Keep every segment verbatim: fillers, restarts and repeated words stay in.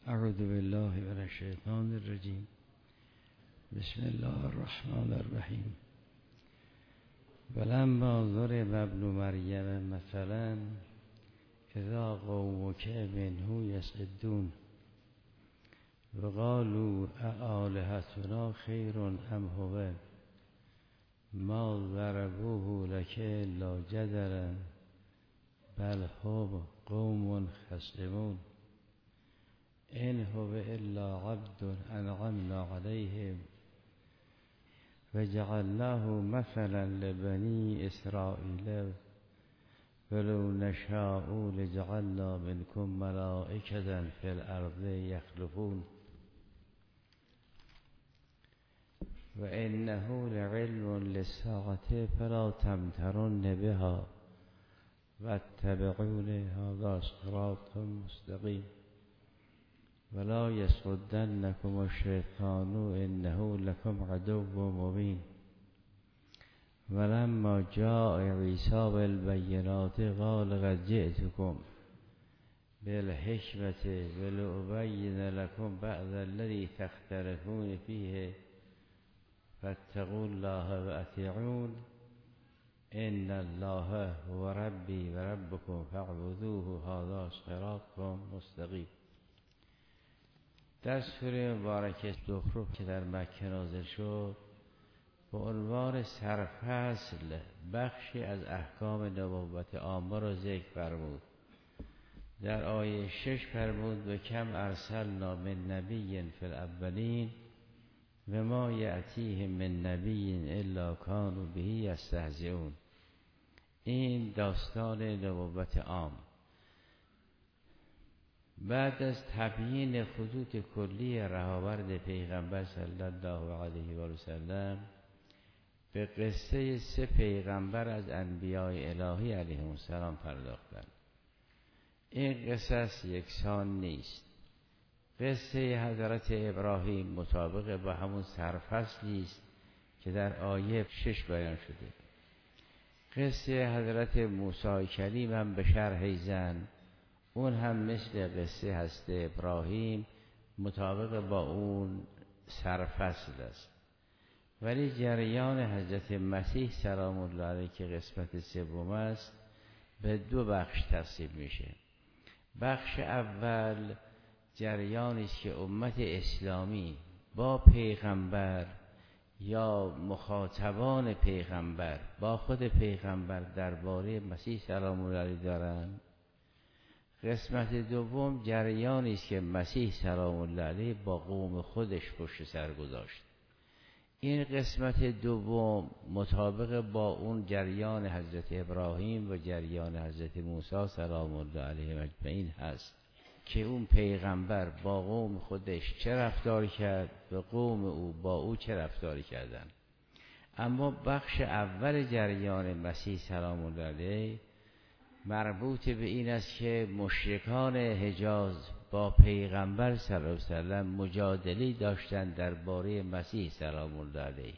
اعوذ بالله من الشیطان الرجیم. بسم الله الرحمن الرحیم. ولما ضرب ابن مریم مثلا اذا قومک منه یصدون وقالوا آلهتنا خیر ام هو ما ضربوه لك الا جدلا بل هم قوم خصمون ان هو الا عبد انعمنا علیهم وجعلناه مثلا لبنی اسرائیل ولو نشاء لجعلنا منكم ملائکة فی الارض یخلفون وانه لعلم للساعة فلا تمترن بها واتبعون هذا صراط مستقیم ولا يصدنكم الشيطان انه لكم عدو مبين ولما جاء عيسى بالبينات قال قد جئتكم بالحكمة ولأبين لكم بعض الذي تختلفون فيه فاتقوا الله وأطيعون ان الله هو ربي وربكم فاعبدوه هذا صراط مستقیم. در سوره مبارکه زخرف که در مکه نازل شد به عنوان سرفصل بخشی از احکام نبوت عامه را ذکر فرمود. در آیه شش فرمود و کم ارسلنا من نبی فی الاولین و ما یأتیهم من نبی الا کانوا به یستهزئون. این داستان نبوت عام. بعد از تبیین خطوط کلی رهاورد پیغمبر صلی الله علیه و سلم به قصه سه پیغمبر از انبیاء الهی علیهم السلام پرداختند. این قصص یکسان نیست. قصه حضرت ابراهیم مطابق با همون سرفصلی است که در آیه شش بیان شده. قصه حضرت موسی کلیم هم به شرح زن، اون هم مثل قصه هست ابراهیم مطابق با اون سرفصل است. ولی جریان حضرت مسیح سلام الله علیه که قسمت سوم است به دو بخش تقسیم میشه. بخش اول جریانی است که امت اسلامی با پیغمبر یا مخاطبان پیغمبر با خود پیغمبر درباره مسیح سلام الله علیه دارند. قسمت دوم جریانی است که مسیح سلام الله علیه با قوم خودش پشت سر گذاشت. این قسمت دوم مطابق با اون جریان حضرت ابراهیم و جریان حضرت موسی سلام الله علیه اجمعین هست که اون پیغمبر با قوم خودش چه رفتار کرد و قوم او با او چه رفتاری کردند. اما بخش اول جریان مسیح سلام الله علیه مربوط به این است که مشرکان حجاز با پیغمبر صلی الله علیه و سلم مجادله داشتند درباره مسیح سلام الله علیه.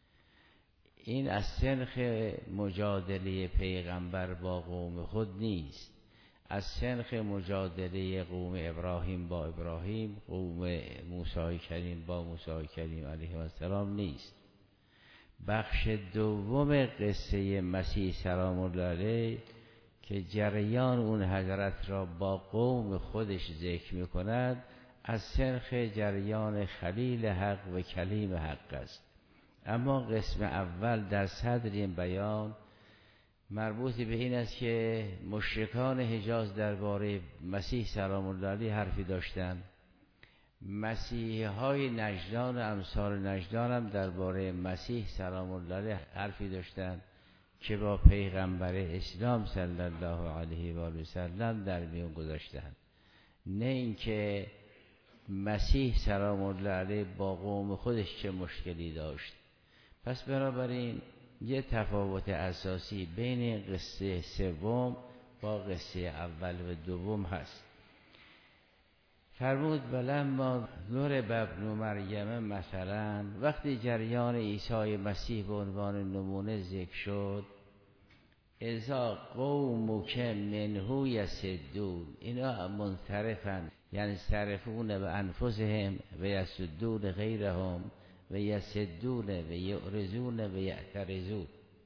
این از سنخ مجادله پیغمبر با قوم خود نیست، از سنخ مجادله قوم ابراهیم با ابراهیم، قوم موسی کلیم با موسی کلیم علیه السلام نیست. بخش دوم قصه مسیح سلام الله علیه که جریان اون حضرت را با قوم خودش ذکر می کند از سنخ جریان خلیل حق و کلیم حق است. اما قسم اول در صدر این بیان مربوط به این است که مشرکان حجاز درباره مسیح سلام الله علیه حرفی داشتند. مسیحی های نجدان و امثال نجدان هم درباره مسیح سلام الله علیه حرفی داشتند که با پیغمبر اسلام صلی الله علیه و آله و سلم در میون گذاشتند. نه اینکه مسیح سلام الله علیه با قوم خودش چه مشکلی داشت. پس بنابراین یه تفاوت اساسی بین قصه سوم با قصه اول و دوم هست. فرمود ولما ضرب ابن مریم مثلا، وقتی جریان عیسی مسیح به عنوان نمونه ذکر شد، اذا قومک منه یصدون، اینا منصرفن، یعنی صرفون به انفسهم و یسدون غیرهم و یسدون و یعرضون و یعترضون.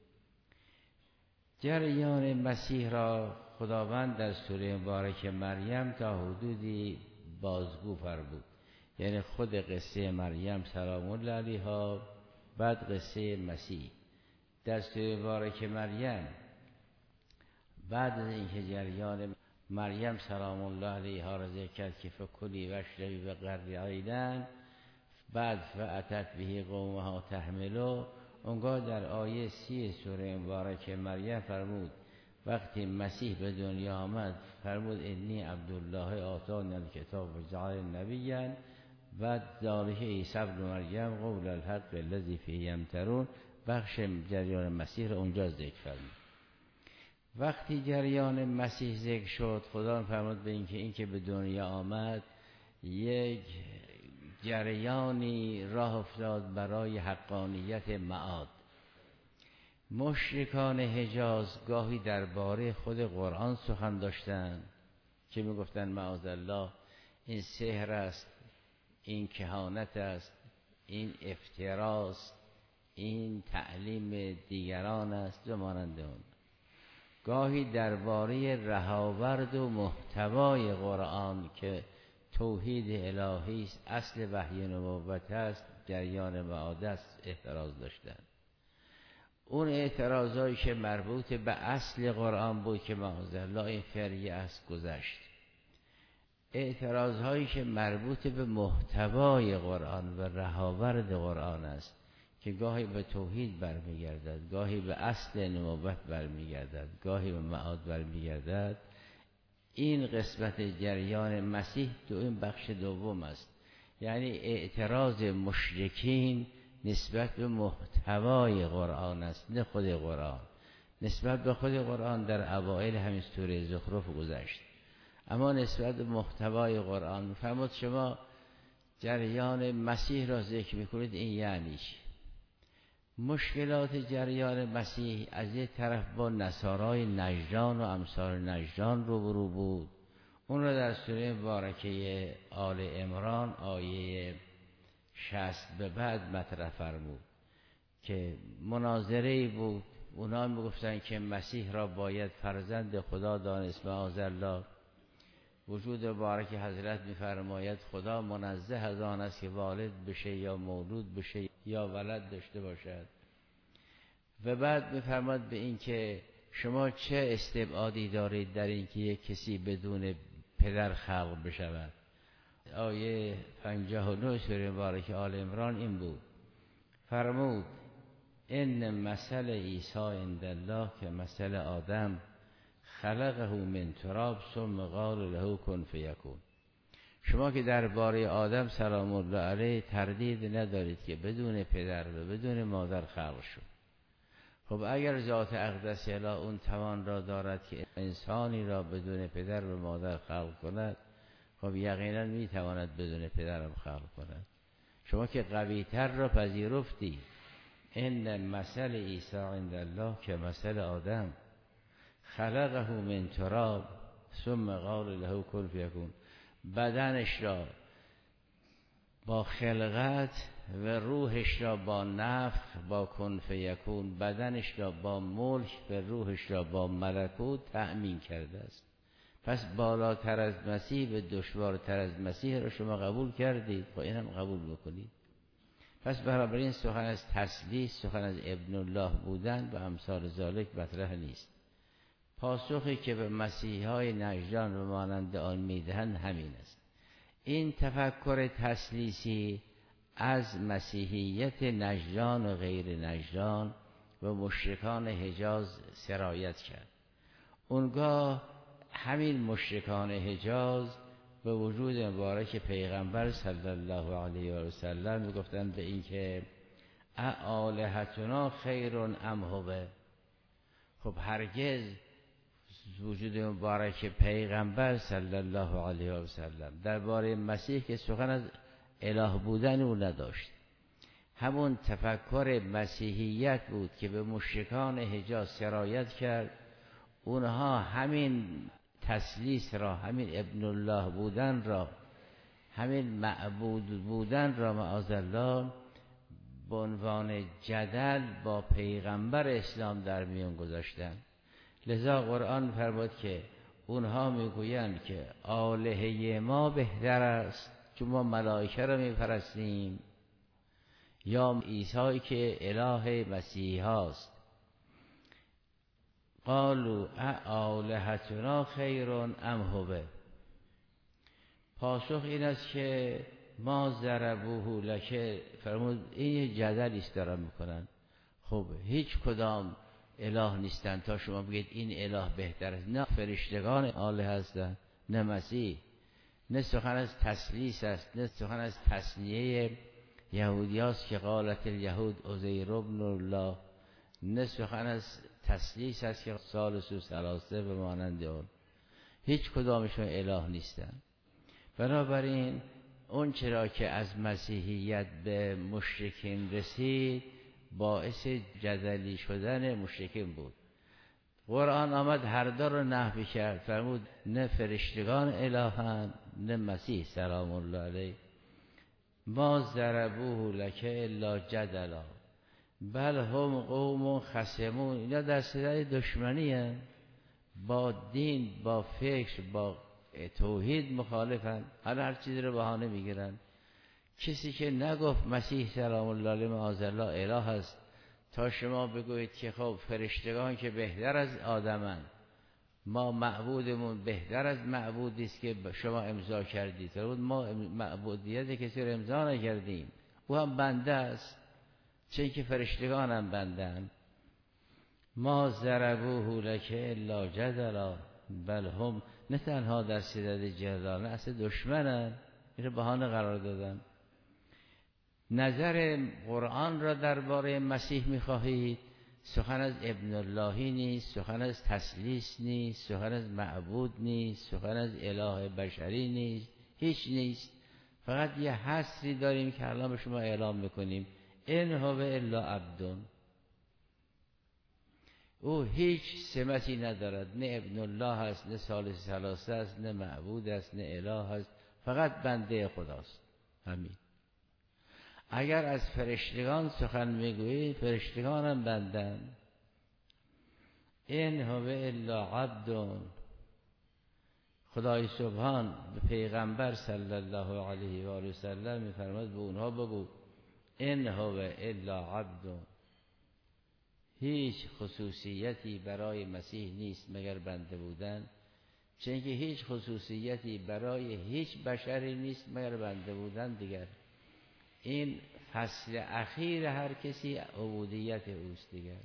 جریان مسیح را خداوند در سوره مبارک مریم تا حدودی بازگو فرمود، یعنی خود قصه مریم سلام الله علیها، بعد قصه مسیح. در سوره مبارک مریم بعد از اینکه جریان مریم سلام الله علیها را ذکر کرد که فکلی واشربی و قرری عیناً، بعد فاتت به قومها تحملو، اونگاه در آیه سی سوره مبارک مریم فرمود وقتی مسیح به دنیا آمد فرمود انی عبدالله آتانی الکتاب و جعلنی نبیا، بعد ذالک عیسی ابن مریم قول الحق الذی فیه یمترون، بخش جریان مسیح را اونجا ذکر فرمود. وقتی جریان مسیح ذکر شد، خدا فرمود به اینکه اینکه به دنیا آمد یک جریانی راه افتاد برای حقانیت معاد. مشرکان حجاز گاهی درباره خود قرآن سخن داشتند که میگفتند معاذالله این سحر است، این کهانت است، این افتراست، این تعلیم دیگران است و مانند اون. گاهی درباره رهاورد و محتوای قرآن که توحید الهی است، اصل وحی نبوت است، جریان معاد است، اعتراض داشتند. اون اعتراضایی که مربوط به اصل قرآن بود که معاذالله این فریه است گذشت. اعتراضهایی که مربوط به محتوای قرآن و رهاورد قرآن است که گاهی به توحید برمیگردد، گاهی به اصل نبوت برمیگردد، گاهی به معاد برمیگردد، این قسمت جریان مسیح تو این بخش دوم است. یعنی اعتراض مشرکین نسبت به محتوای قرآن است، نه خود قرآن. نسبت به خود قرآن در اوائل همین سوره زخرف گذشت، اما نسبت به محتوای قرآن فرمود شما جریان مسیح را ذکر میکنید، این یعنی چی؟ مشکلات جریان مسیح از یک طرف با نصارای نجران و امثال نجران روبرو بود، اون را در سوره مبارکه آل عمران آیه شصت به بعد مطرح فرمود که مناظره بود. اونا میگفتن که مسیح را باید فرزند خدا دانست، معاذالله. وجود مبارک حضرت میفرماید خدا منزه از آن است که والد بشه یا مولود بشه یا ولد داشته باشد. و بعد میفرماید به این که شما چه استبعادی دارید در این که یک کسی بدون پدر خلق بشود. آیه پنجاه و نه سوره مبارکه آل عمران این بود، فرمود ان مثل عیسی عند الله که مثل آدم خلقه من تراب ثم قال له کن فیکون. شما که درباره آدم سلام الله علیه تردید ندارید که بدون پدر و بدون مادر خلق شد. خب اگر ذات اقدس اله اون توان را دارد که انسانی را بدون پدر و مادر خلق کند، خب یقینا میتواند بدون پدر هم خلق کند. شما که قوی تر را پذیرفتی. ان مثل عیسی عند الله که مثل آدم خلقه من تراب ثم قال له کن فیکون. بدنش را با خلقت و روحش را با نفخ با کن فیکون، بدنش را با ملک و روحش را با ملکوت تأمین کرده است. پس بالاتر از مسیح و دشوارتر از مسیح را شما قبول کردید، با این هم قبول بکنید. پس برابر این سخن از تسلیس، سخن از ابن الله بودن و امثال ذالک مطرح نیست. پاسخی که به مسیحای نجران و مانند آن میدهند همین است. این تفکر تسلیسی از مسیحیت نجران و غیر نجران و مشرکان حجاز سرایت کرد. اونگاه همین مشرکان حجاز به وجود مبارک پیغمبر صلی الله علیه و سلم میگفتند به این که آلهتنا خیر ام هو. خب هرگز وجود مبارک پیغمبر صلی الله علیه و سلم درباره مسیح که سخن از اله بودن او نداشت. همون تفکر مسیحیت بود که به مشرکان حجاز سرایت کرد. اونها همین تثلیث را، همین ابن الله بودن را، همین معبود بودن را معاذالله به عنوان جدل با پیغمبر اسلام در میان گذاشتن. لذا قرآن فرمود که اونها میگویند که آلهه ما بهتر است چون ما ملائکه را میپرستیم، یا عیسی که اله مسیح هاست. قالوا آلهتنا خیر ام هو، پاسخ این است که ما ضربوه لک، فرمود این جدلی است دارن میکنن. خب هیچ کدام اله نیستن تا شما بگید این اله بهتر است. نه فرشتگان اله هستند، نه مسیح. نه سخن از تثلیث است، نه سخن از تثنیه یهودی هاست که قالت الیهود عزیر ابن الله، نه سخن از تثلیث است که ثالث و ثلاثه به مانند اون. هیچ کدامشون اله نیستن. بنابراین اون چرا که از مسیحیت به مشرکین رسید باعث جدلی شدن مشرکین بود. قرآن آمد هر دو رو نفی کرد، فرمود نه فرشتگان الهند نه مسیح سلام الله علیه. ما ضربوه لک الا جدلا بل هم قوم خصمون، اینا در صدای دشمنی هست، با دین، با فکر، با توحید مخالفن، حالا هر چیزی رو بهانه میگیرن. کسی که نگفت مسیح سلام الله علیه معاذالله اله است تا شما بگویید که خب فرشتگان که بهتر از آدمن، ما معبودمون بهتر از معبودی است که شما امضا کردید. ما معبودیت کسی رو امضا نکردیم، او هم بنده است، چون که فرشتگان هم بندن. ما ضربوه لک الا جدلا بل هم، نه تنها در صدد جدال، نه اصلا دشمنن، این رو بهانه قرار دادن. نظر قرآن را درباره مسیح میخواهید، سخن از ابن اللهی نیست، سخن از تثلیث نیست، سخن از معبود نیست، سخن از اله بشری نیست، هیچ نیست. فقط یه حصری داریم که الان به شما اعلام میکنیم، ان هو الا عبد. او هیچ سمتی ندارد، نه ابن الله است، نه ثالث ثلاثه است، نه معبود است، نه اله است، فقط بنده خداست. همین. اگر از فرشتگان سخن میگویید، فرشتگان هم بندن. ان هو الا عبد. خدای سبحان به پیغمبر صلی الله علیه و آله و سلم میفرماد به اونها بگو ان هو الا عبد، هیچ خصوصیتی برای مسیح نیست مگر بنده بودن، چون که هیچ خصوصیتی برای هیچ بشری نیست مگر بنده بودن. دیگر این فصل اخیر هر کسی عبودیت اوست. دیگر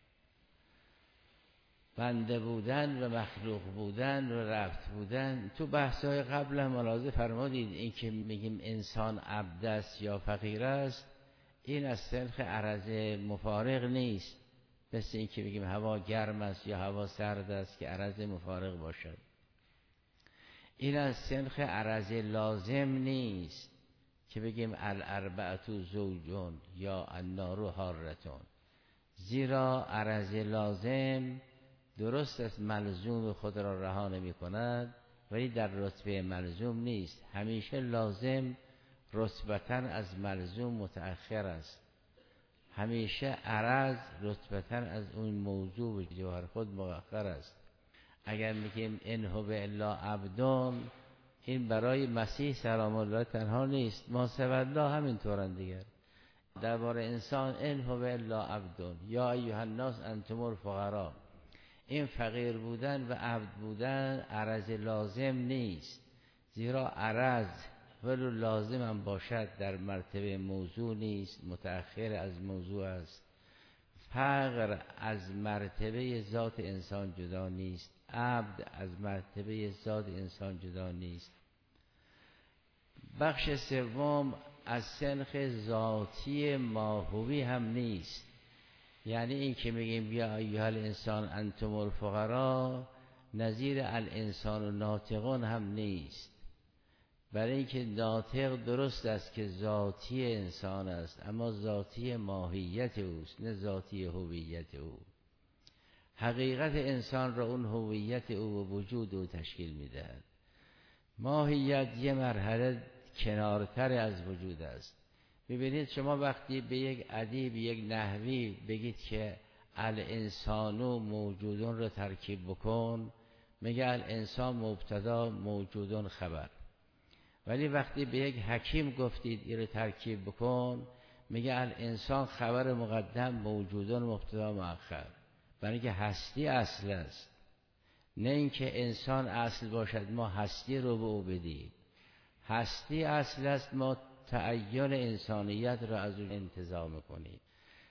بنده بودن و مخلوق بودن و رفت بودن. تو بحث‌های قبل هم ملاحظه فرمودید این که میگیم انسان عبد است یا فقیر است، این از سلخ عرض مفارق نیست، مثل این که بگیم هوا گرم است یا هوا سرد است که عرض مفارق باشد. این از سلخ عرض لازم نیست که بگیم الاربعة زوجون یا النار حارتون، زیرا عرض لازم درست است ملزوم خود را رها نمی کند ولی در رتبه ملزوم نیست. همیشه لازم رتبتاً از ملزوم متأخر است، همیشه عرض رتبتاً از اون موضوع و جوهر خود مؤخر است. اگر میگیم ان هو الا عبدون، این برای مسیح سلام الله تنها نیست، ما سوى الله همینطورن. دیگر درباره انسان ان هو الا عبدون یا ایها الناس انتم الفقراء، این فقیر بودن و عبد بودن عرض لازم نیست، زیرا عرض ولو لازم هم باشد در مرتبه موضوع نیست، متأخر از موضوع است. فقر از مرتبه ذات انسان جدا نیست، عبد از مرتبه ذات انسان جدا نیست. بخش سوم از سنخ ذاتی ماهوی هم نیست، یعنی این که میگیم یا ایها الانسان انتم الفقراء نظیر الانسان و ناطقون هم نیست، برای اینکه ناطق درست است که ذاتی انسان است اما ذاتی ماهیت اوست نه ذاتی هویت او. حقیقت انسان را اون هویت او و وجود او تشکیل میدهد. ماهیت یه مرحله کنارتر از وجود است. ببینید شما وقتی به یک ادیب، یک نحوی بگید که الانسانو موجودون رو ترکیب بکن، میگه الانسان مبتدا موجودون خبر. ولی وقتی به یک حکیم گفتید این رو ترکیب بکن، میگه الانسان خبر مقدم موجودون مبتدا مؤخر. برای اینکه هستی اصل است، نه اینکه انسان اصل باشد ما هستی رو به او بدیم. هستی اصل است، ما تعین انسانیت را از اون انتزاع کنیم.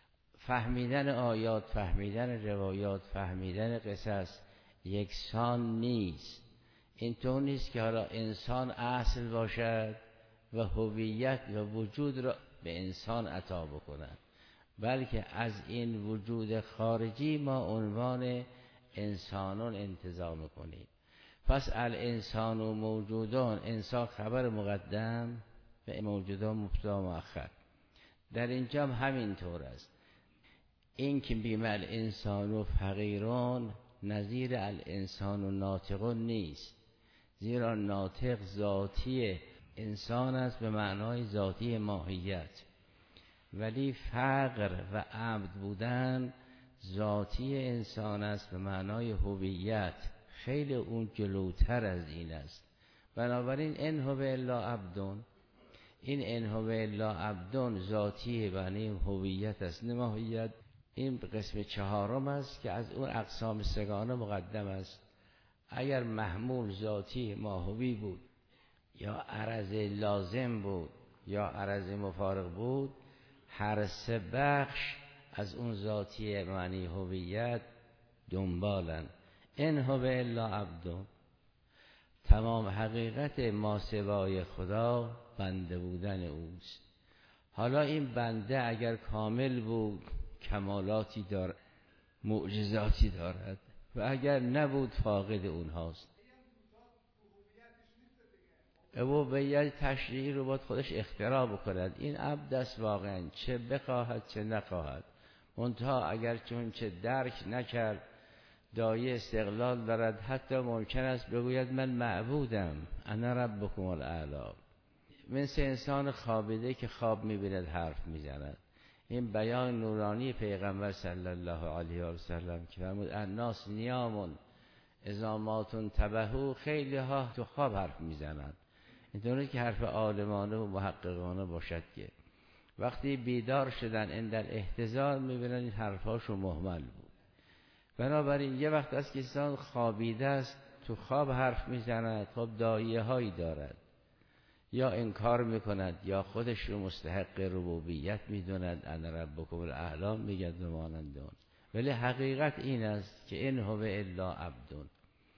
فهمیدن آیات، فهمیدن روایات، فهمیدن قصص یکسان نیست. اینطور نیست که حالا انسان اصل باشد و هویت و وجود را به انسان عطا بکند، بلکه از این وجود خارجی ما عنوان انسانون انتزاع میکنیم. پس الانسان و موجودان، انسان خبر مقدم و موجودان مبتدا مؤخر. در اینجا هم همینطور است. این که بیم الانسان و فقیران نظیر الانسان و ناطقون نیست، زیرا ناطق ذاتی انسان است به معنای ذاتی ماهیت، ولی فقر و عبد بودن ذاتی انسان است به معنای هویت. خیلی اون جلوتر از این است. بنابراین ان هو الا عبدون، این ان هو الا عبدون ذاتی یعنی هویت است، نه ماهیت. این قسم چهارم است که از اون اقسام سگانه مقدم است. اگر محمول ذاتی ماهوی بود یا عرض لازم بود یا عرض مفارق بود، هر سه بخش از اون ذاتی معنی هویت دنبالن. ان هو الا عبدون، تمام حقیقت ما سوای خدا بنده بودن اوست. حالا این بنده اگر کامل بود کمالاتی دارد، معجزاتی دارد، و اگر نبود فاقد اونهاست. ربوبیت تشریعی رو باید خودش اختراع بکند. این عبد است واقعا، چه بخواهد چه نخواهد. منتها اگر چون چه درک نکرد، دایه استقلال دارد. حتی ممکن است بگوید من معبودم، انا ربکم الاعلی. مثل انسان خوابیده که خواب میبیند حرف میزند. این بیان نورانی پیغمبر صلی الله علیه و سلم که فرمود الناس نیامون اذا ماتوا تبهوا، خیلی ها تو خواب حرف میزنند. اینطوری که حرف عالمانه و محققانه باشد که وقتی بیدار شدن اندر احتضار میبینن این حرفاشو مهمل بود. بنابراین یه وقت از که انسان خوابیده است تو خواب حرف میزند، خب دایه هایی دارد، یا انکار میکند یا خودش رو مستحق ربوبیت میدوند، انا ربکم الاعلی میگد و مانندون. ولی حقیقت این است که ان هو الا عبدون.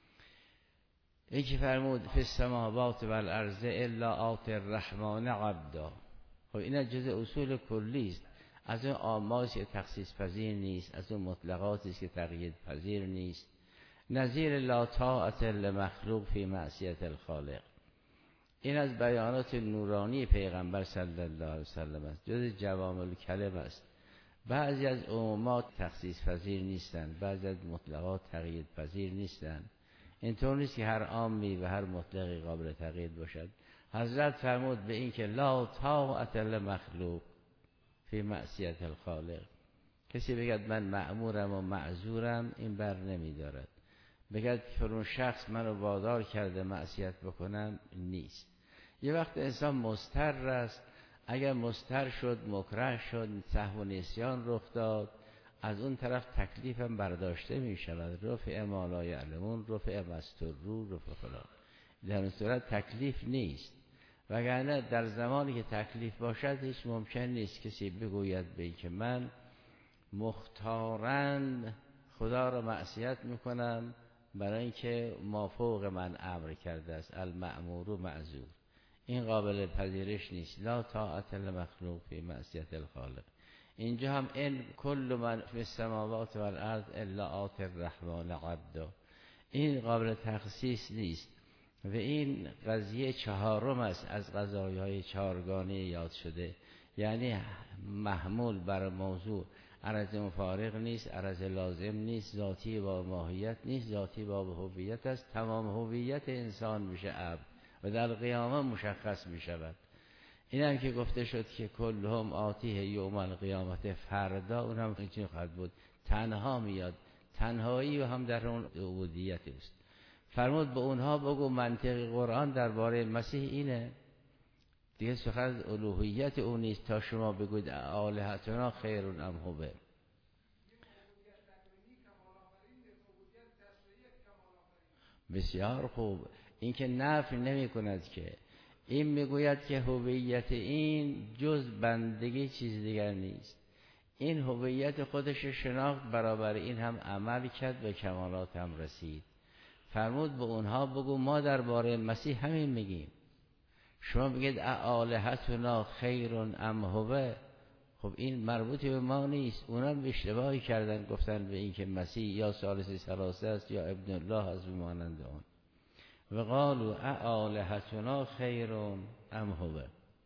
این که فرمود فی السماوات و الارض الا آتی الرحمن عبدا، خب این جزء اصول کلی است. از اون آماسی که تخصیص پذیر نیست، از اون مطلقاتی است که تقیید پذیر نیست. نظیر لا طاعت لمخلوق فی معصیت الخالق. این از بیانات نورانی پیغمبر صلی الله علیه وسلم است، جز جوامع الکلم است. بعضی از عمومات تخصیص پذیر نیستند، بعضی از مطلقات تقیید پذیر نیستند. اینطور نیست که هر عامی و هر مطلقی قابل تقیید باشد. حضرت فرمود به این که لا طاعت لمخلوق فی معصیت الخالق. کسی بگد من مأمورم و معذورم، این بر نمی دارد. بگد فرون شخص منو وادار کرده معصیت بکنم، نیست. یه وقت انسان مضطر است، اگر مضطر شد، مکره شد، سهو و نسیان رخ داد، از اون طرف تکلیف هم برداشته می شود. رفع ما لا یعلمون، رفع مسترو، رفع فلان. در این صورت تکلیف نیست. وگرنه در زمانی که تکلیف باشد هیچ ممکن نیست کسی بگوید به که من مختارن خدا را معصیت میکنم برای اینکه ما فوق من امر کرده است، المأمور و معذور. این قابل پذیرش نیست. لا طاعت لمخلوق فی معصیت الخالق. اینجا هم این کل من فی السماوات و الارض الا آتی الرحمن عبدا، این قابل تخصیص نیست. و این قضیه چهارم است از قضایای چهارگانه یاد شده، یعنی محمول بر موضوع عرض مفارق نیست، عرض لازم نیست، ذاتی با ماهیت نیست، ذاتی با هویت است. تمام هویت انسان میشه عبد و در قیامت مشخص میشود. این هم که گفته شد که کلهم آتیه یوم القیامت، فردا اون هم اینجوری خواهد بود، تنها میاد. تنهایی و هم در اون عبودیت است. فرمود به اونها بگو منطق قرآن درباره مسیح اینه دیگه، سخن از الوهیت او نیست تا شما بگوید آلهتنا خیر ام هو. بسیار خوب. این که نفی نمی کند که، این میگوید که هویت این جز بندگی چیز دیگر نیست. این هویت خودش شناخت، برابر این هم عمل کرد و کمالات هم رسید. فرمود به اونها بگو ما درباره مسیح همین میگیم. شما بگید آلهتنا خیر ام هو، خب این مربوط به ما نیست. اونم اشتباهی کردن، گفتن به این که مسیح یا ثالث ثلاثه است یا ابن الله از مانند اون. و قالوا آلهتنا خیر ام هو.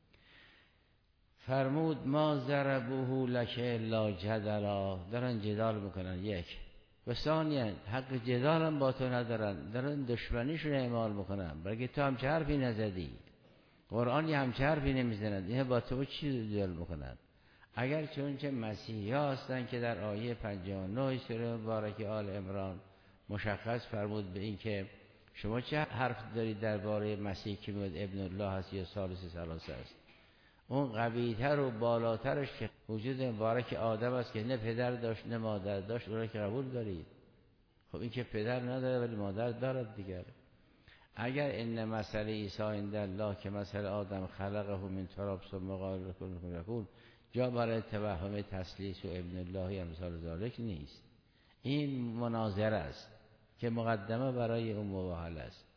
فرمود ما ضربوه لک الا جدلا، دارن جدال میکنن. یک و ثانیا حق جدال هم با تو ندارن، دارن دشمنیشون اعمال میکنن، بلکه تو همچه حرفی نزدی، قرآن یه همچه حرفی نمیزنند، این با تو چی جدال میکنن؟ اگر چون چه مسیحی ها هستن که در آیه پنجاه و نه سوره مبارکه آل عمران مشخص فرمود به این که شما چه حرف دارید درباره مسیح که میگه ابن الله هست یا ثالث ثلاثه است. اون قوی‌تر و بالاترش که وجود مبارک آدم است که نه پدر داشت نه مادر داشت، اون را که قبول دارید. خب این که پدر نداره ولی مادر دارد دیگر. اگر ان مثل عیسی عند الله که مثل آدم خلقه من تراب ثم قال له کن فیکون، جا برای توهم تثلیث و ابن الله امثال ذالک نیست. این مناظره است که مقدمه برای اون مباهله است.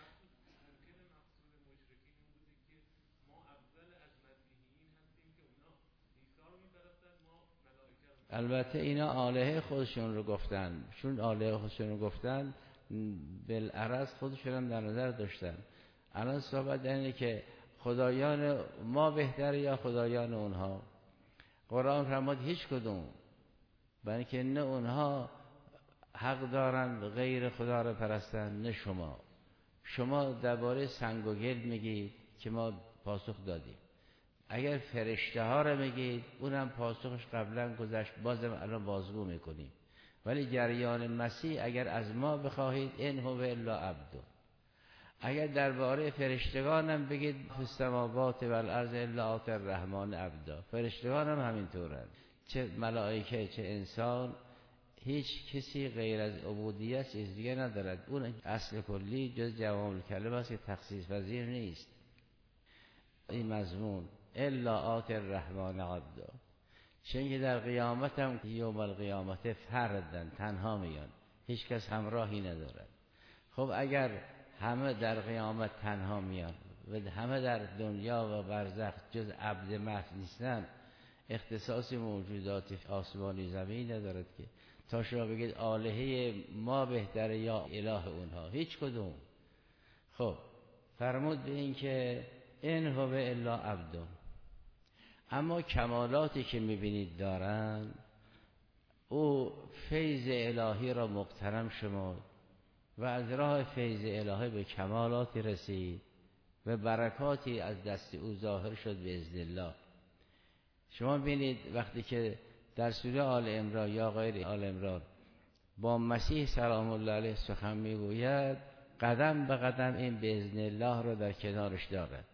البته اینا آلهه خودشون رو گفتن، چون آلهه خودشون رو گفتن بالعرض خودشون هم در نظر داشتن. الان صحبت اینه که خدایان ما بهتر یا خدایان اونها. قرآن فرمود هیچ کدوم، برای که نه اونها حق دارن غیر خدا رو پرستن نه شما. شما درباره سنگ و گل میگید که ما پاسخ دادیم. اگر فرشته ها رو میگید اونم پاسخش قبلا گذشت، بازم الان بازگو میکنیم. ولی جریان مسیح اگر از ما بخواهید ان هو الا عبد. اگر درباره فرشتگانم بگید فی السماوات و الارض الا آتی الرحمن عبدا، فرشتگان هم همینطورن، چه ملائکه چه انسان، هیچ کسی غیر از عبودیت چیز دیگه ندارد. اون اصل کلی جز جوامع الکلم است که تخصیص پذیر نیست. این مضمون الا آتی الرحمن عبدا، چون که در قیامت هم یوم القیامت فردن، تنها میان، هیچ کس همراهی ندارد. خب اگر همه در قیامت تنها میان و همه در دنیا و برزخ جز عبد محض نیستن، اختصاص موجودات آسمانی زمین ندارد که تا شما بگید آلهه ما بهتره یا اله اونها، هیچ کدوم. خب فرمود به این که ان هو الا عبد. اما کمالاتی که میبینید دارن، او فیض الهی را مقترم شمرد و از راه فیض الهی به کمالاتی رسید و برکاتی از دست او ظاهر شد به اذن الله. شما ببینید وقتی که در سوره آل عمران یا غیر آل عمران با مسیح سلام الله علیه سخن میگوید، قدم به قدم این به اذن الله را در کنارش دارد.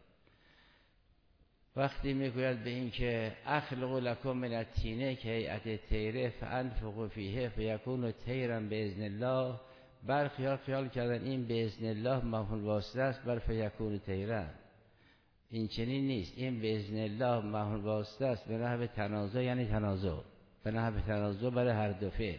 وقتی میگوید به این که اخلق لکم من الطین که هیئت طیره فانفخوا فیه فیکون طیرا باذن الله، برخی ها خیال کردن این به اذن الله مفعول واسطه است بر فیکون طیرا. این چنین نیست. این به اذن الله مفعول واسطه است به نحو تنازع، یعنی تنازع به نحو تنازع برای هر دو فعل.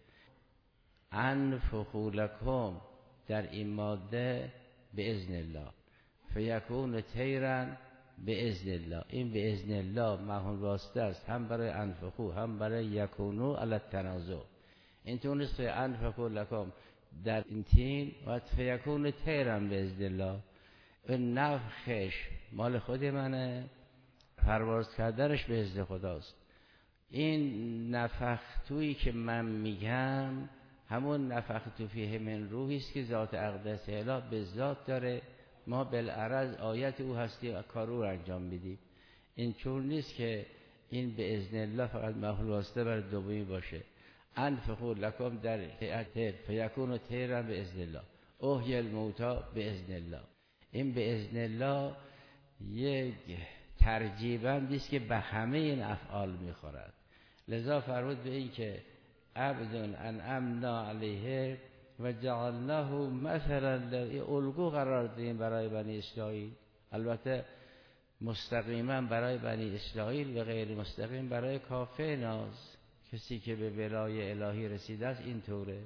انفخوا لکم در این ماده به اذن الله، فیکون طیرا به اذن الله. این به اذن الله مفعول واسطه است هم برای انفخو هم برای یکونو علی التنازع. این تونست انفخو لکم در این تین و فیکون طیرا به اذن الله. این نفخش مال خود منه، پرواز کردنش به اذن خداست. این نفختویی که من میگم همون نفختو فیه من روحی است که ذات اقدس اله به ذات داره، ما بالعرض آیت او هستی کار او انجام میدیم. این چون نیست که این به اذن الله فقط محل واسطه بر دومی باشه. انفقوا لکم در تیر فیکون تیرا به اذن الله، احیی الموتی به اذن الله. این به اذن الله یک ترجیبند است که به همه این افعال میخورد. لذا فرمود به این که عبد انعمنا علیه و جعلناه مثلا الگو قرار دادیم برای بنی اسرائیل. البته مستقیما برای بنی اسرائیل و غیر مستقیم برای کافه ناز، کسی که به ولای الهی رسیده است اینطوره.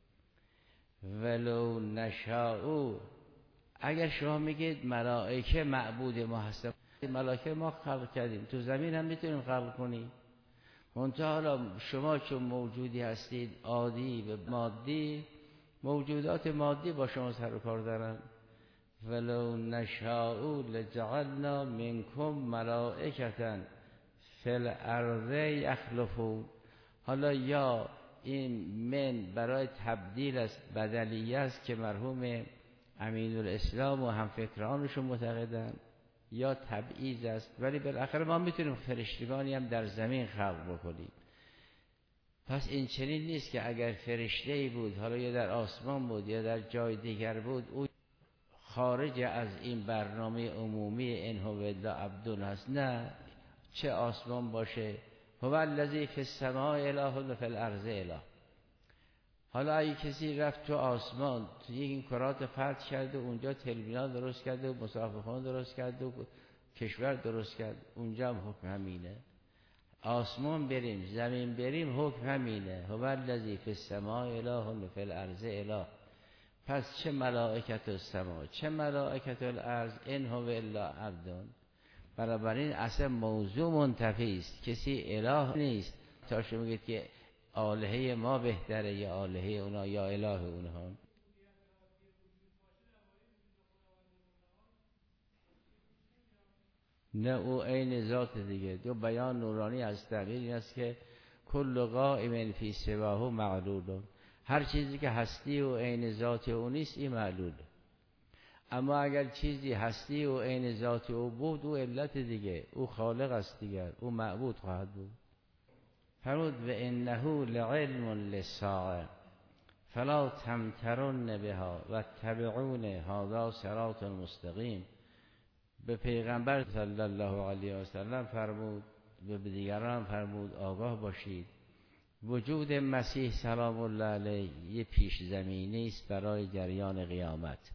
ولو نشاء، اگر شما میگید ملائکه معبود ما هستن، ملائکه ما خلق کردیم، تو زمین هم میتونیم خلق کنیم. منتها حالا شما چون موجودی هستید عادی و مادی، موجودات مادی با شما سر و کار دارن. ولو نشاء لجعلنا منکم ملائکة فی الارض یخلفون. حالا یا این من برای تبدیل است، بدلیه است که مرحوم امین الاسلام و همفکرانشون معتقدن، یا تبعیض است. ولی بالاخره ما میتونیم فرشتگانی هم در زمین خلق بکنیم. پس این چنین نیست که اگر فرشته‌ای بود، حالا یا در آسمان بود یا در جای دیگر بود، او خارج از این برنامه عمومی ان هو الا عبد هست. نه، چه آسمان باشه، هو الذی فی السماء اله و فی الارض اله. حالا اگه کسی رفت تو آسمان، تو این کرات فرد کرده، اونجا تلویزیون درست کرده و مسافرخانه درست کرده و کشور درست کرد، اونجا هم حکم همینه. آسمان بریم زمین بریم حکم همینه. هو الذی فی السماء اله و فی الارض اله. پس چه ملائکت السماء چه ملائکت الارض ان هو الا عبد. بنابراین اصلا موضوع منتفی است، کسی اله نیست. تا شما میگید که الهه ما بهتره یا الهه اونا یا اله اونها. نه، او عین ذات دیگه. دو بیان نورانی از تعبیر این است که کل قائم فی سواه معلول. هر چیزی که هستی و عین ذات او نیست این معلوله. اما اگر چیزی هستی و عین ذات او بود، او علت دیگه، او خالق است دیگر، او معبود خواهد بود. فرمود و انه لعلم للساعه فلا تمترن بها و اتبعون هذا صراط مستقیم. به پیغمبر صلی الله علیه و سلم فرمود و به دیگران فرمود آگاه باشید وجود مسیح سلام الله علیه یه پیش زمینه است برای جریان قیامت.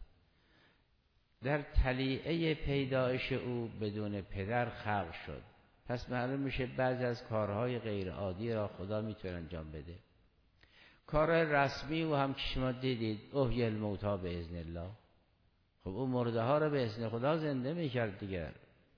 در طلیعه پیدایش او بدون پدر خلق شد. پس معلوم میشه بعضی از کارهای غیر عادی را خدا میتونه انجام بده. کار رسمی او هم که شما دیدید احیی الموتی به اذن الله. خب اون مرده ها رو به اذن خدا زنده میکرد دیگر.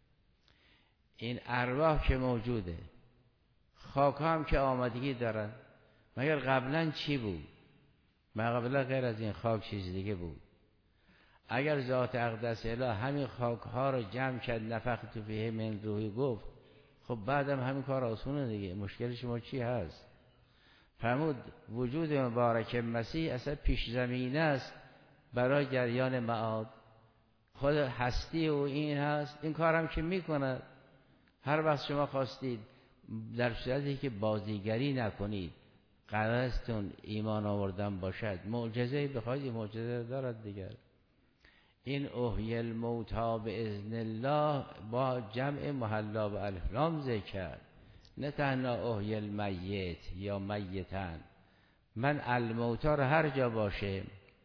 این ارواح که موجوده، خاک هم که آمدگی دارن. مگر قبلا چی بود؟ ما قبلا غیر از این خاک چیز دیگه بود. اگر ذات اقدس اله همین خاک ها رو جمع کرد نفخت فیه من روحی گفت، خب بعدم همین کار آسونه دیگه. مشکل شما چی هست؟ فرمود وجود مبارک مسیح اصلا پیش زمینه است برای جریان معاد. خود هستی و این هست، این کارم که میکند. هر وقت شما خواستید در صورتی که بازیگری نکنید، قرارستون ایمان آوردن باشد، معجزه بخواید معجزه دارد دیگر. این احیی الموتی به اذن الله با جمع محلا و الفلام ذکر، نه تنها احیی المیت یا میتن. من الموتی رو هر جا باشه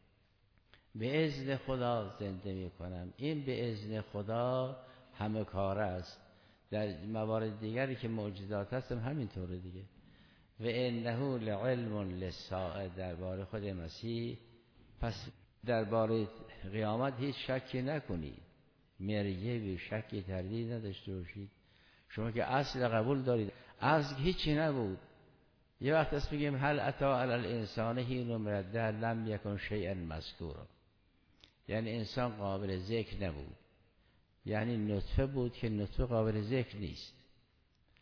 به اذن خدا زنده می کنم. این به اذن خدا همه کار است. در موارد دیگری که معجزات هستم همینطوره دیگه. و انه لعلم للساعه درباره خود مسیح. پس درباره قیامت هیچ شکی نکنید، مریه و شکی تردید نداشته باشید. شما که اصل قبول دارید، اصل هیچی نبود. یه وقت است بگیم هل اتا علی الانسان حین من الدهر لم یکن شیئا مذکورا، یعنی انسان قابل ذکر نبود، یعنی نطفه بود که نطفه قابل ذکر نیست.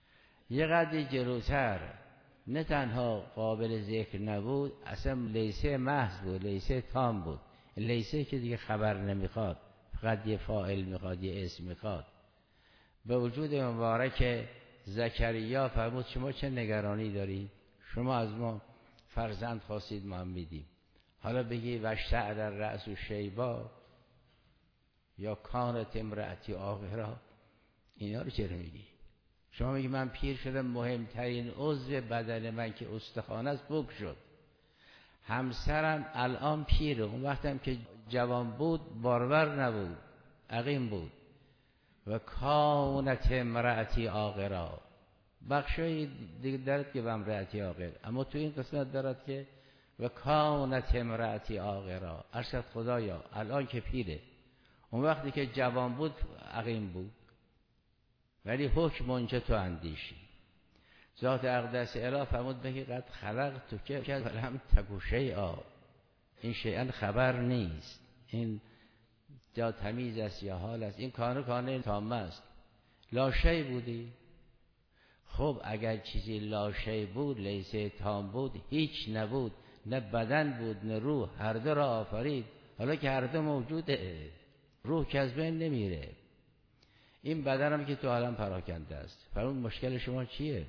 یه قدری جلوتر نه تنها قابل ذکر نبود، اصلا لیسه محض بود، لیسه تام بود. لیسه که دیگه خبر نمیخواد، فقط یه فاعل میخواد، یه اسم میخواد. به وجود مبارک زکریا فرمود شما چه نگرانی دارید؟ شما از ما فرزند خواستید، ما هم میدیم. حالا بگی وشتعل الرأس شیبا یا کانت امرأتی عاقرا، اینا رو چرا میگی؟ شما میگی من پیر شدم، مهمترین عضو بدن من که استخوان است بک شد. همسرم الان پیره، اون وقتم که جوان بود بارور نبود، عقیم بود. و کانت امرأتی عاقرا، بخشای دیگه دارد که به امرأتی عاقر، اما تو این قسمت دارد که و کانت امرأتی عاقرا. ارشد خدایا الان که پیره، اون وقتی که جوان بود عقیم بود. ولی حکم اونجا تو اندیشی. ذات اقدس اله فرمود بگی قد خلق تو که ولم تکو شیئا، این شیئا خبر نیست، این جا تمیز است یا حال است، این کانه کانه تامه است. لاشی بودی. خب اگر چیزی لاشی بود، لیسه تام بود، هیچ نبود، نه بدن بود نه روح، هر دو را آفرید. حالا که هر دو موجوده، روح که از بین نمیره، این بدن هم که تو عالم پراکنده است. فرمود مشکل شما چیه؟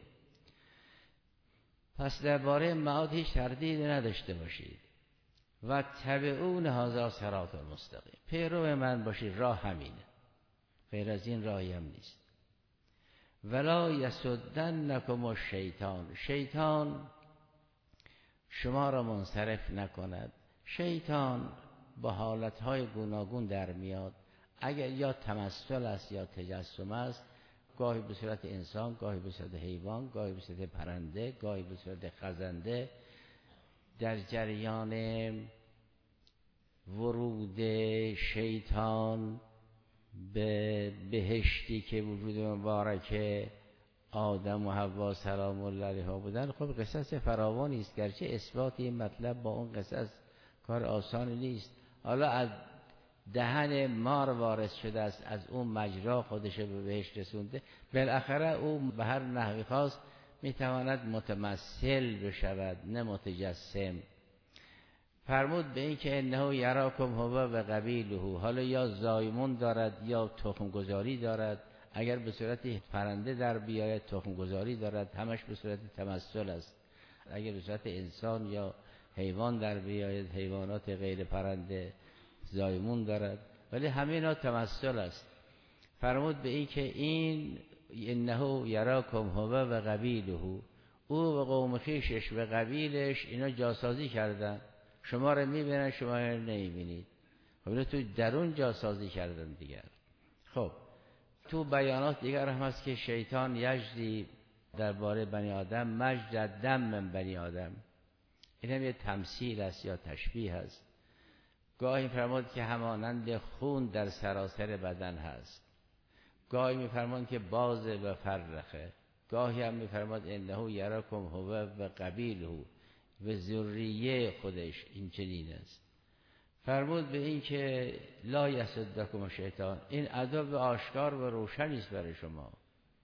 پس درباره معاد هیچ تردید نداشته باشید. و تبعون هذا صراط المستقیم، پیرو من باشید، راه همینه، غیر از این راهی هم نیست. ولا یصدنکم الشیطان، شیطان شما را منصرف نکند. شیطان با حالتهای گوناگون در میاد، اگر یا تمثل است یا تجسم است، گاهی به صورت انسان، گاهی به صورت حیوان، گاهی به صورت پرنده، گاهی به صورت خزنده. در جریان ورود شیطان به بهشتی که وجود مبارک آدم و حوا سلام الله علیها بودن، خب قصص فراوانی است، گرچه اثبات این مطلب با اون قصص کار آسانی نیست. حالا از دهن مار وارد شده است، از اون مجرا خودش به بهشت رسونده، بالاخره او به هر نحوی خاص میتواند متمثل بشود نه متجسم. فرمود به این که انه یراکم هو و قبیله، حالا یا زایمون دارد یا تخم گذاری دارد. اگر به صورت پرنده در بیاید تخم گذاری دارد، همش به صورت تمثل است. اگر به صورت انسان یا حیوان در بیاید، حیوانات غیر پرنده زایمون دارد، ولی همه اینا تمثل است. فرمود به این که این انه یراکم هو و قبیله، او و قوم خویشش و قبیلش اینا جاسازی کردن، شما رو میبینن شما رو نمیبینید. خب اینا تو درون جاسازی کردن دیگر. خب تو بیانات دیگر هم هست که شیطان یجری درباره بنی آدم مجد دم من بنی آدم، این هم یه تمثیل است یا تشبیه است. گاهی فرمود که همانند خون در سراسر بدن هست، گاهی میفرماد که باز و فرخه، گاهی هم میفرماد انه یراکم هو و قبیله، و ذریه خودش این چنین است. فرمود به این که لا یصدکم شیطان، این عدو آشکار و روشنی است برای شما.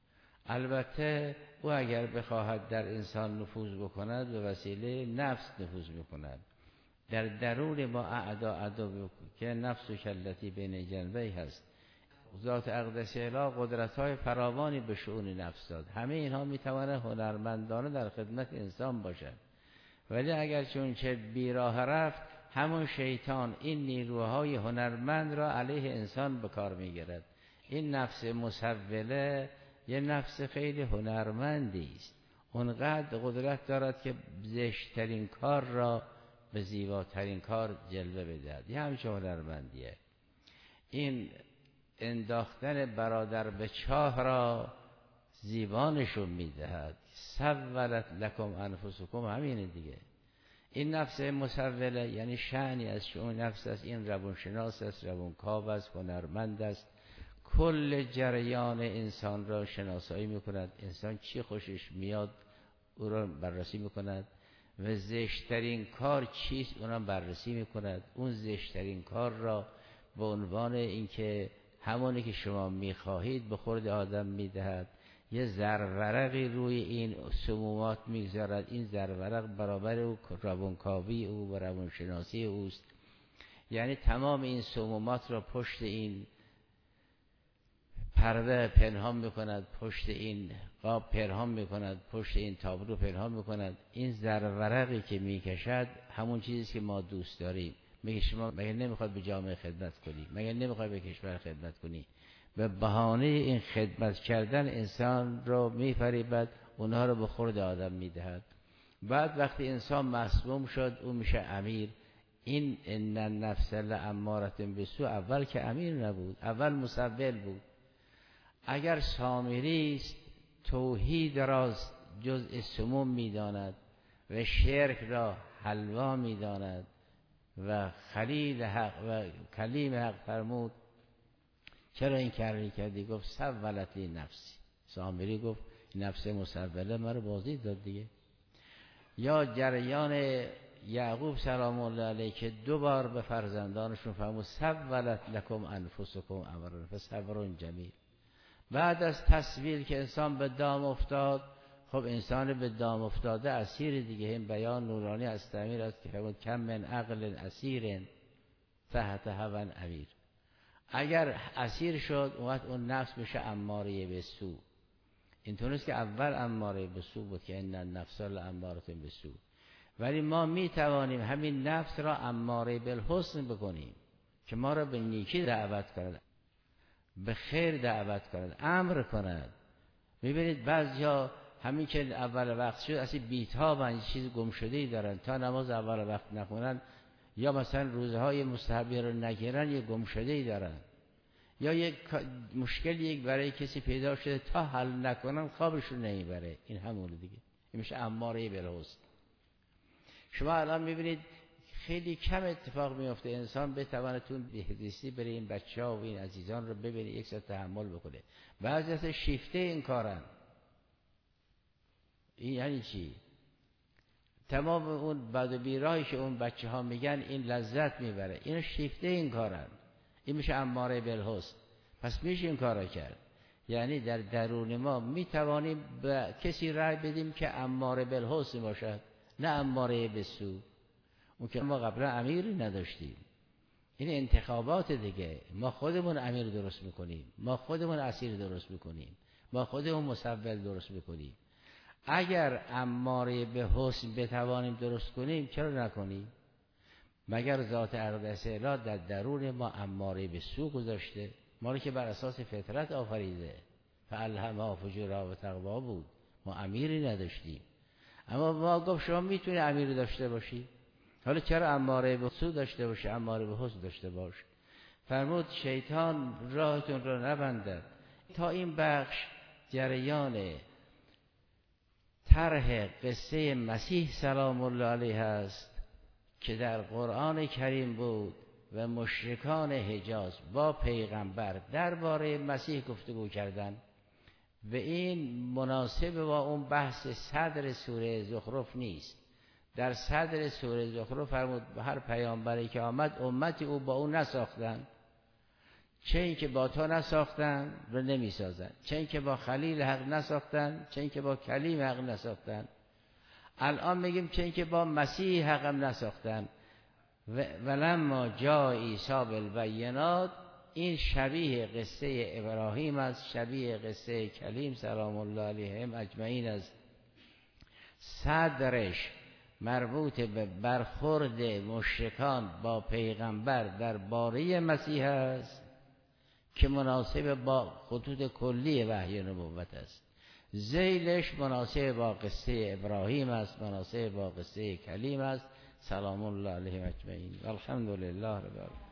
البته او اگر بخواهد در انسان نفوذ بکند به وسیله نفس نفوذ میکند. در درون ما اعدا عدو که نفس و کلتی بین جنبه هست. ذات اقدس اله قدرت‌های فراوانی به شؤون نفس داد. همه اینها میتواند هنرمندانه در خدمت انسان باشد، ولی اگر چون چه بیراه رفت، همون شیطان این نیروهای هنرمند را علیه انسان به کار میگیرد. این نفس مسوله یه نفس خیلی هنرمندی است، اونقدر قدرت دارد که زشترین کار را به زیباترین کار جلوه بدهد. یه همچه هنرمندیه. این انداختن برادر به چاه را زیبانشون میدهد. سولت لکم انفسکم، همینه دیگه. این نفس مسوله یعنی شأنی از شؤون نفس است. این روانشناس است، روانکاو است، هنرمند است، کل جریان انسان را شناسایی میکند. انسان چی خوشش میاد او را بررسی میکند و زشترین کار چیست اون را بررسی میکند. اون زشترین کار را به عنوان اینکه همونی که شما میخواهید به خورد آدم میدهد. یه زرورقی روی این سمومات میگذارد. این زرورق برابر او روانکاوی او و روانشناسی اوست. یعنی تمام این سمومات را پشت این پرده پنهان میکند، پشت این قاب پنهان میکند، پشت این تابلو پنهان میکند. این زرورقی که میکشد همون چیزی که ما دوست داریم. میگه شما مگه نمیخواد به جامعه خدمت کنی؟ مگه نمیخواد به کشور خدمت کنی؟ به بهانه این خدمت کردن انسان رو میفریبد، اونها رو به خورد آدم میدهد. بعد وقتی انسان مسموم شد اون میشه امیر. این ان النفس لاماره بالسوء اول که امیر نبود، اول مسول بود. اگر سامری است توحید را جزء سموم میداند و شرک را حلوا میداند و خلیل حق و کلیم حق فرمود چرا این کاری کردی؟ گفت سولت لی نفسی. سامری گفت نفس مسوله مرا بازی داد دیگه. یا جریان یعقوب سلام الله علیه که دو بار به فرزندانشون فرمود سولت لکم انفسکم امرا فصبر جمیل. بعد از تصویر که انسان به دام افتاد، خب انسان به دام افتاده اسیر دیگه. این بیان نورانی از تعمیر است که فرمود کم من عقل اسیر تحت هوا امیر. اگر اسیر شد اون اون نفس میشه اماره به سو. اینطوریست که اول اماره به سو بود که ان النفس لاماره به سو، ولی ما می توانیم همین نفس را اماره بالحسن بکنیم که ما را به نیکی دعوت کند، به خیر دعوت کند، امر کند. میبینید بعضیا همین که اول وقت شد اصلا بی‌تابن، یه چیز گم شده‌ای دارن، تا نماز اول وقت نخونن یا مثلا روزهای مستحبی رو نگیرن یه گم شده‌ای دارن، یا یک مشکل یک برای کسی پیدا شده تا حل نکنن خوابشون نمیبره. این همون دیگه، این میشه اماره بالحسن. شما الان میبینید خیلی کم اتفاق میفته انسان بتواند تو بهدیستی بره این بچه ها و این عزیزان رو ببینه، یک ساعت تحمل بکنه. بعضی از شیفته این کارن. این یعنی چی؟ تمام اون بد و بیراهی که اون بچه ها میگن این لذت میبره، اینو شیفته این کارن. این میشه اماره بالحسن. پس میشه این کارا کرد. یعنی در درون ما میتوانیم به کسی رأی بدیم که اماره بالحسن باشد، نه اماره بالسوء. اون که ما قبلا امیری نداشتیم. این انتخابات دیگه. ما خودمون امیر درست میکنیم، ما خودمون اسیر درست میکنیم، ما خودمون مسول درست میکنیم. اگر اماره به حسن بتوانیم درست کنیم چرا نکنیم؟ مگر ذات اقدس الهی در درون ما اماره به سوء گذاشته؟ ما رو که بر اساس فطرت آفریده، فالهمها فجورها و تقوا بود. ما امیری نداشتیم، اما ما گفت شما میتونی امیر داشته باشی. حالا چرا اماره به سوء داشته باشه، اماره به حسن داشته باش؟ فرمود شیطان راهتون رو نبندد. تا این بخش جریان طرح قصه مسیح سلام الله علیه است که در قرآن کریم بود و مشرکان حجاز با پیغمبر درباره مسیح گفتگو کردند و این مناسب با اون بحث صدر سوره زخرف نیست. در صدر سوره زخرف فرمود هر پیامبری که آمد امتی او با او نساختن، چه این که با تو نساختن رو نمی سازن، چه این که با خلیل حق نساختن، چه این که با کلیم حق نساختن. الان میگیم چه این که با مسیح حق هم نساختن. ولما جاء عیسی بالبینات، این شبیه قصه ابراهیم است، شبیه قصه کلیم سلام الله علیهم اجمعین است. صدرش مربوط به برخورد مشرکان با پیغمبر در باره مسیح است که مناسب با خطوط کلی وحی نبوت است. ذیلش مناسب با قصه ابراهیم است، مناسب با قصه کلیم است سلام الله علیهم اجمعین. الحمدلله رب العالمین.